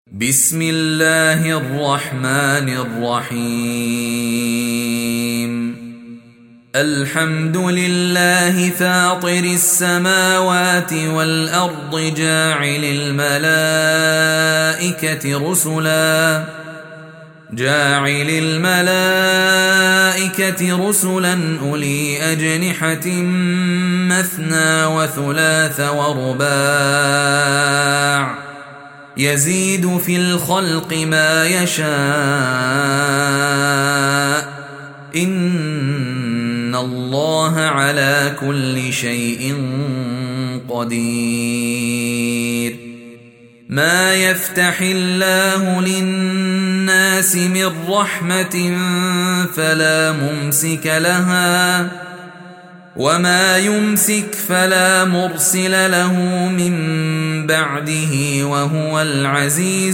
بسم الله الرحمن الرحيم الحمد لله فاطر السماوات والأرض جاعل الملائكة رسلا أولي أجنحة مثنى وثلاث ورباع يزيد في الخلق ما يشاء إن الله على كل شيء قدير. ما يفتح الله للناس من رحمة فلا ممسك لها وما يمسك فلا مرسل له من بعده وهو العزيز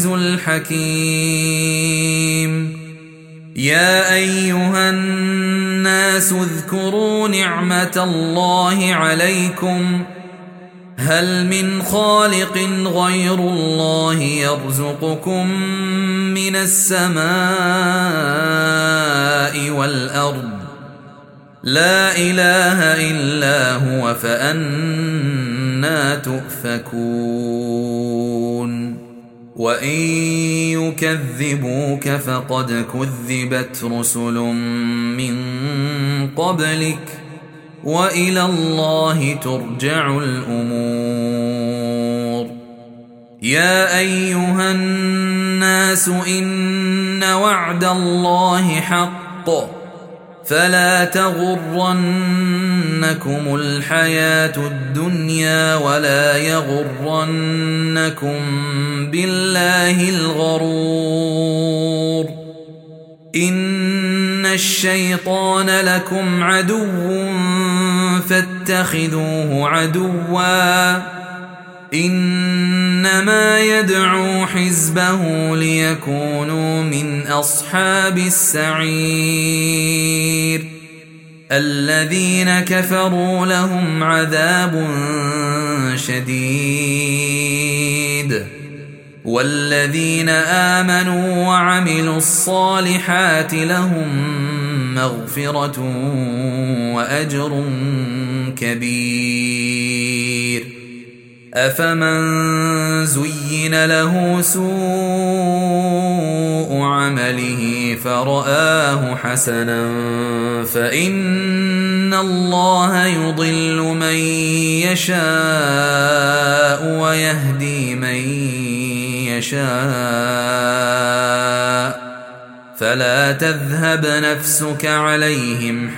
الحكيم. يا أيها الناس اذكروا نعمة الله عليكم هل من خالق غير الله يرزقكم من السماء والأرض لا إله إلا هو فأنى تؤفكون. وإن يكذبوك فقد كذبت رسل من قبلك وإلى الله ترجع الأمور. يا أيها الناس إن وعد الله حق فلا تغرنكم الحياة الدنيا ولا يغرنكم بالله الغرور. إن الشيطان لكم عدو فاتخذوه عدوا إنما يدعو حزبه ليكونوا من أصحاب السعير. الذين كفروا لهم عذاب شديد والذين آمنوا وعملوا الصالحات لهم مغفرة وأجر كبير. أفمن زين له سوء عمله فرآه حسنا فإن الله يضل من يشاء ويهدي من يشاء فلا تذهب نفسك عليهم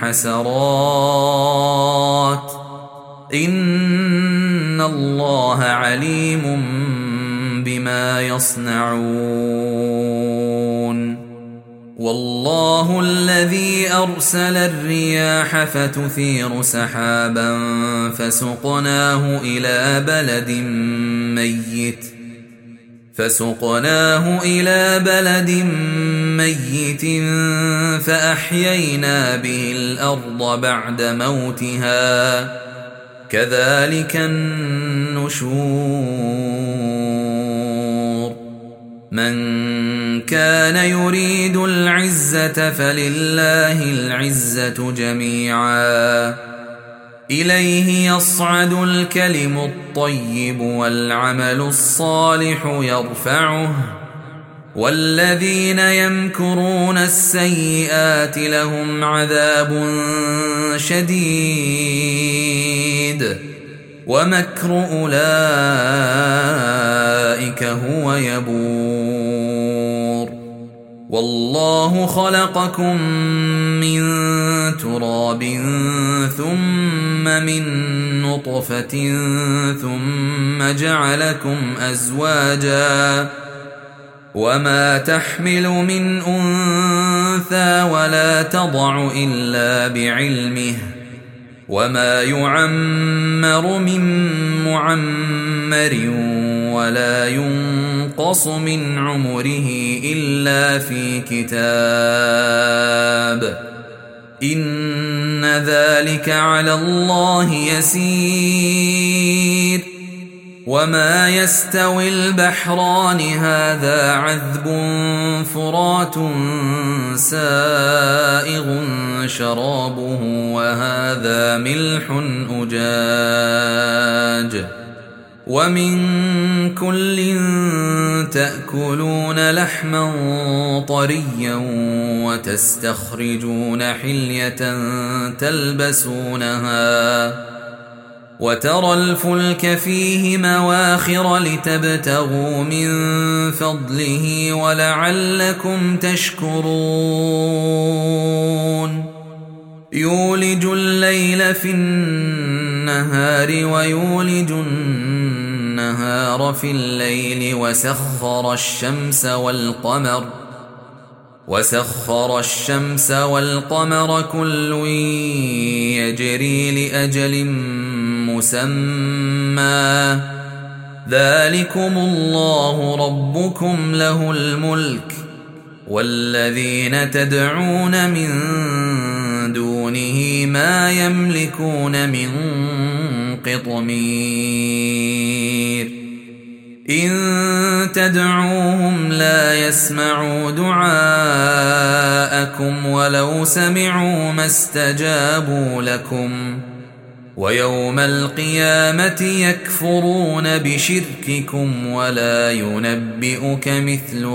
حسرات إن الله عليم بما يصنعون. والله الذي أرسل الرياح فتثير سحابا فسقناه إلى بلد ميت فأحيينا به الأرض بعد موتها كذلك النشور. من كان يريد العزة فلله العزة جميعا إليه يصعد الكلم الطيب والعمل الصالح يرفعه والذين يمكرون السيئات لهم عذاب شديد ومكر أولئك هو يبور. والله خلقكم من تراب ثم من نطفة ثم جعلكم أزواجا وما تحمل من أنثى ولا تضع إلا بعلمه وما يعمر من معمر ولا ينقص من عمره إلا في كتاب إن ذلك على الله يسير. وما يستوي البحران هذا عذب فرات سائغ شرابه وهذا ملح أجاج ومن كل تأكلون لحما طريا وتستخرجون حلية تلبسونها وترى الفلك فيه مواخر لتبتغوا من فضله ولعلكم تشكرون يولج الليل في النهار ويولج النهار في الليل وسخر الشمس والقمر كل يجري لأجل مسمى ذلكم الله ربكم له الملك والذين تدعون من دونه ما يملكون من قطمير إن تدعوهم لا يسمعوا دعاءكم ولو سمعوا ما استجابوا لكم ويوم القيامة يكفرون بشرككم ولا ينبئك مثل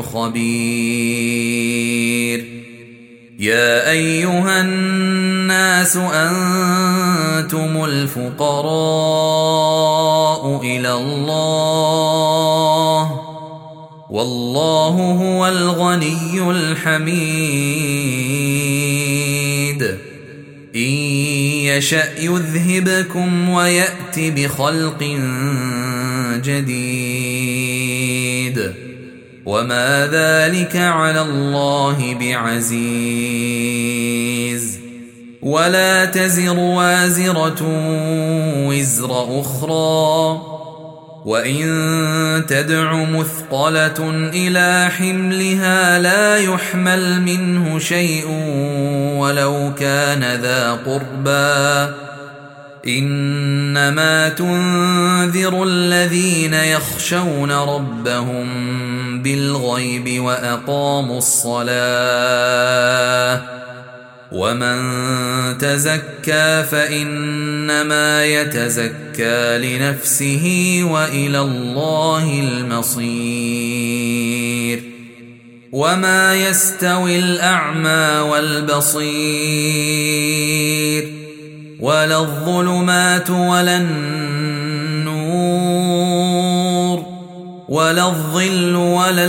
خبير يا أيها الناس أنتم الفقراء إلى الله والله هو الغني الحميد إن يشأ يذهبكم ويأت بخلق جديد وما ذلك على الله بعزيز ولا تزر وازرة وزر أخرى وإن تدع مثقلة إلى حملها لا يحمل منه شيء ولو كان ذا قربى إنما تنذر الذين يخشون ربهم بالغيب وأقاموا الصلاة ومن تزكى فإنما يتزكى لنفسه وإلى الله المصير وما يستوي الأعمى والبصير ولا الظلمات ولا النور ولا الظل ولا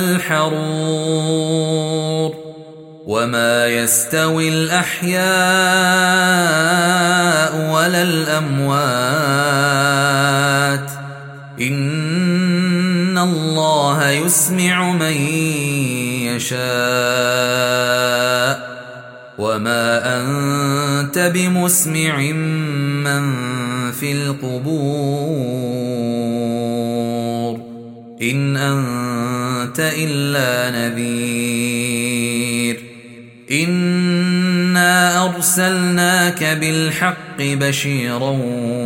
الحرور وما يستوي الأحياء ولا الأموات إن الله يسمع من يشاء وما أنت بمسمع من في القبور إن أنت إلا نذير إنا أرسلناك بالحق بشيرا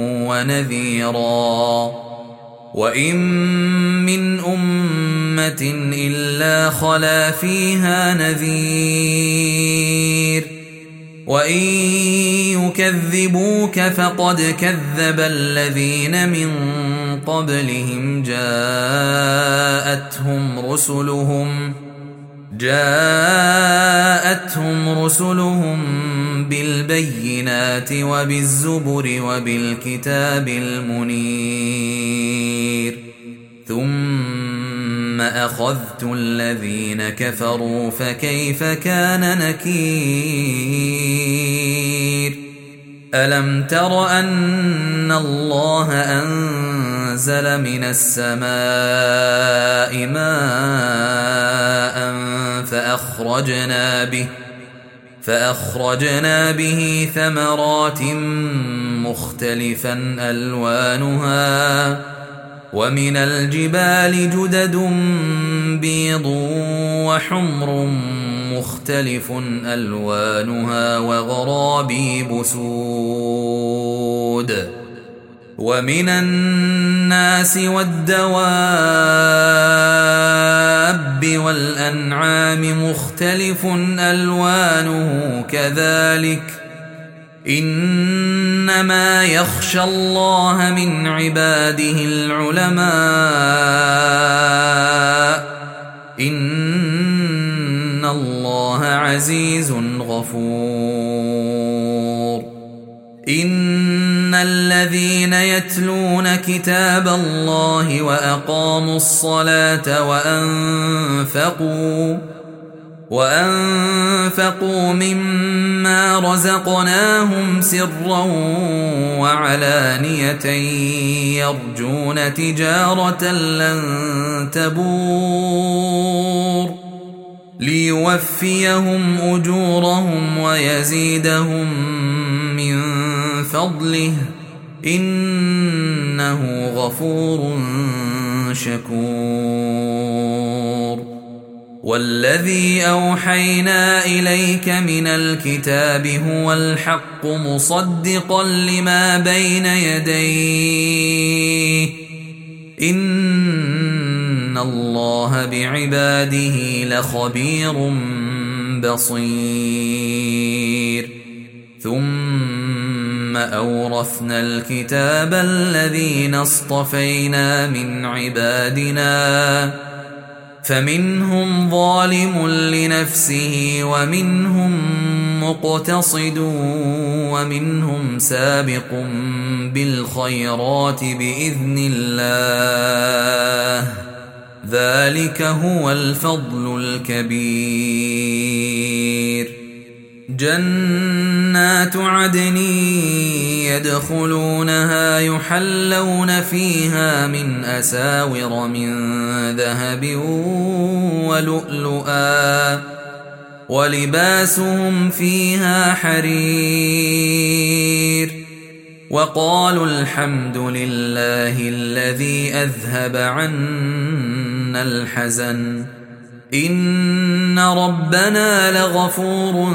ونذيرا وإن من أمة إلا خلا فيها نذير وإن يكذبوك فقد كذب الذين من قبلهم جاءتهم رسلهم بالبينات وبالزبر وبالكتاب المنير ثم أخذت الذين كفروا فكيف كان نكير ألم تر أن الله أنزل من السماء ماء فأخرجنا به ثمرات مختلفا ألوانها ومن الجبال جدد بيض وحمر مختلف ألوانها وغرابيب سود ومن الناس والدواب والأنعام مختلف ألوانه كذلك إنما يخشى الله من عباده العلماء إن الله عزيز غفور إن الذين يتلون كتاب الله وأقاموا الصلاة وأنفقوا مما رزقناهم سرا وعلانية يرجون تجارة لن تبور ليوفيهم أجورهم ويزيدهم من فضله إنه غفور شكور والذي أوحينا إليك من الكتاب هو الحق مصدقا لما بين يديه إن الله بعباده لخبير بصير ثم أورثنا الكتاب الذين اصطفينا من عبادنا فمنهم ظالم لنفسه ومنهم مقتصد ومنهم سابق بالخيرات بإذن الله ذلك هو الفضل الكبير جنات عدن يدخلونها يحلون فيها من أساور من ذهب ولؤلؤا ولباسهم فيها حرير وقالوا الحمد لله الذي أذهب عنا الحزن إن ربنا لغفور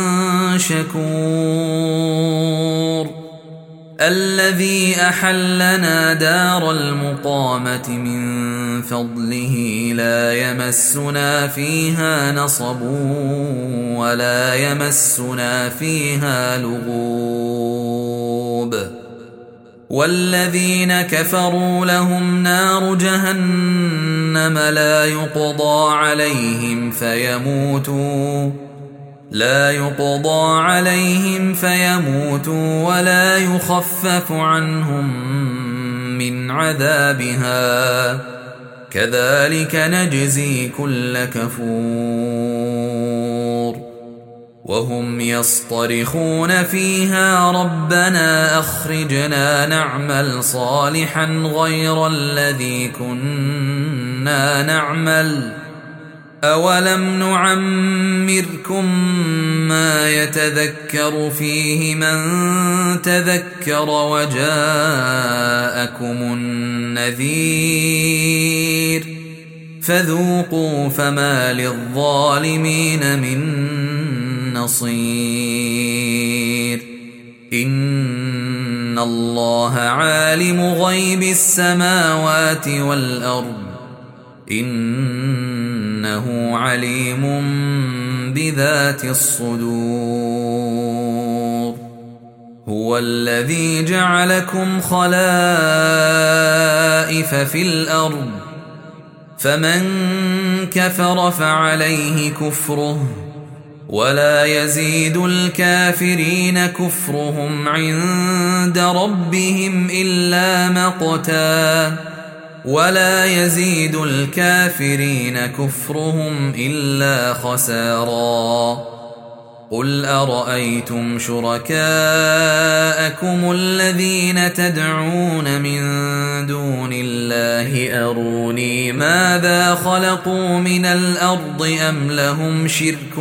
شكور الذي أحلنا دار المقامة من فضله لا يمسنا فيها نصب ولا يمسنا فيها لغوب والذين كفروا لهم نار جهنم لا يقضى عليهم فيموتوا ولا يخفف عنهم من عذابها كذلك نجزي كل كفور وهم يصطرخون فيها ربنا أخرجنا نعمل صالحا غير الذي كنا نعمل أولم نعمركم ما يتذكر فيه من تذكر وجاءكم النذير فذوقوا فما للظالمين من نصير إن الله عالم غيب السماوات والأرض إنه عليم بذات الصدور هو الذي جعلكم خلائف في الأرض فمن كفر فعليه كفره ولا يزيد الكافرين كفرهم عند ربهم إلا مقتا ولا يزيد الكافرين كفرهم إلا خسارا قل أرأيتم شركاءكم الذين تدعون من دون الله أروني ماذا خلقوا من الأرض أم لهم شرك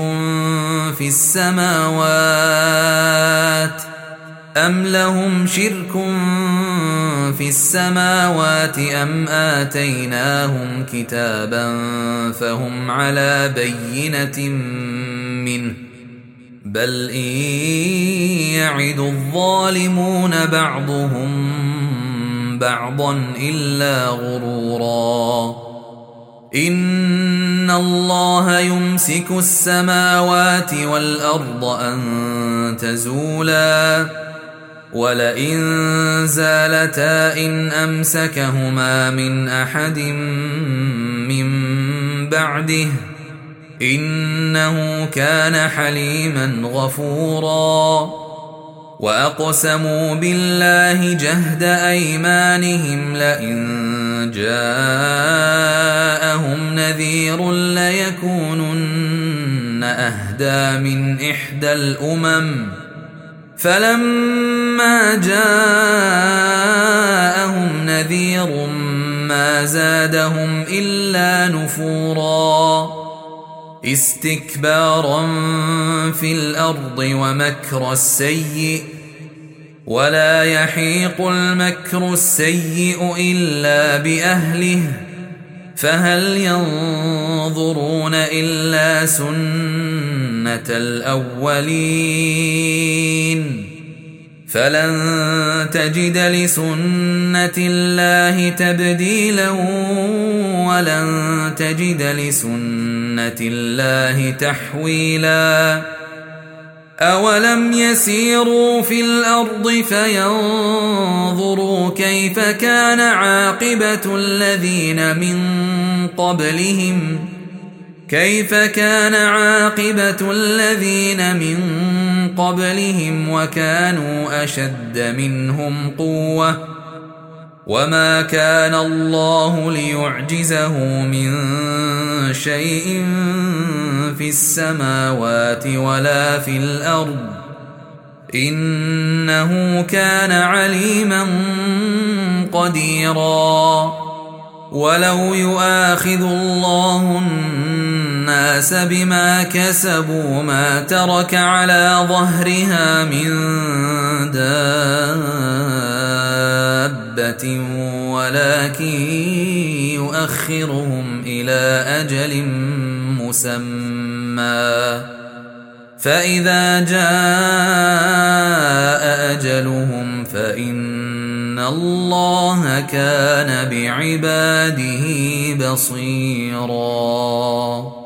في السماوات أم آتيناهم كتابا فهم على بينة منه بل إن يعد الظالمون بعضهم بعضا إلا غرورا إن الله يمسك السماوات والأرض أن تزولا ولئن زالتا إن أمسكهما من أحد من بعده إنه كان حليما غفورا وأقسموا بالله جهد أيمانهم لئن جاءهم نذير ليكونن أهدى من إحدى الأمم فلما جاءهم نذير ما زادهم إلا نفورا استكبارا في الأرض ومكر السيء ولا يحيق المكر السيء إلا بأهله فهل ينظرون إلا سنة الأولين فلن تجد لسنة الله تبديلا ولن تجد لسنة الله تحويلا أولم يسيروا في الأرض فينظروا كيف كان عاقبة الذين من قبلهم وكانوا أشد منهم قوة وما كان الله ليعجزه من شيء في السماوات ولا في الأرض إنه كان عليما قديرا ولو يؤاخذ الله الناس بما كسبوا ما ترك على ظهرها من دابة ولكن يؤخرهم إلى أجل مسمى فإذا جاء أجلهم فإن الله كان بعباده بصيراً